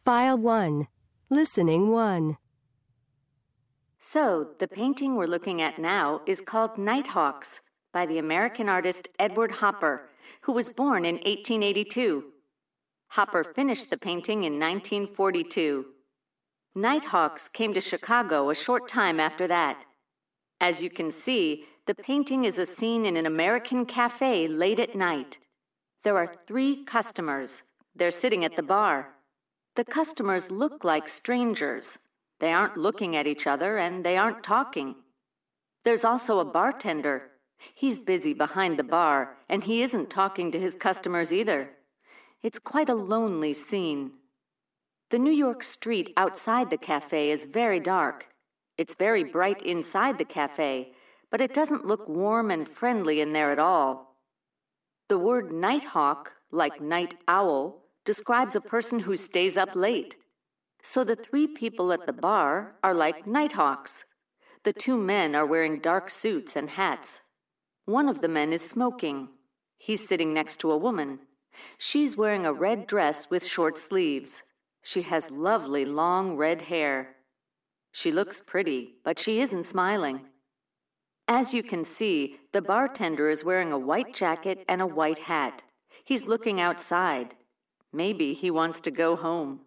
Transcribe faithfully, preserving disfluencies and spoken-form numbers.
File one. Listening one. So, the painting we're looking at now is called Nighthawks by the American artist Edward Hopper, who was born in eighteen eighty-two. Hopper finished the painting in nineteen forty-two. Nighthawks came to Chicago a short time after that. As you can see, the painting is a scene in an American cafe late at night. There are three customers. They're sitting at the bar. The customers look like strangers. They aren't looking at each other and they aren't talking. There's also a bartender. He's busy behind the bar and he isn't talking to his customers either. It's quite a lonely scene. The New York street outside the cafe is very dark. It's very bright inside the cafe, but it doesn't look warm and friendly in there at all. The word nighthawk, like night owl, describes a person who stays up late. So the three people at the bar are like nighthawks. The two men are wearing dark suits and hats. One of the men is smoking. He's sitting next to a woman. She's wearing a red dress with short sleeves. She has lovely long red hair. She looks pretty, but she isn't smiling. As you can see, the bartender is wearing a white jacket and a white hat. He's looking outside. Maybe he wants to go home.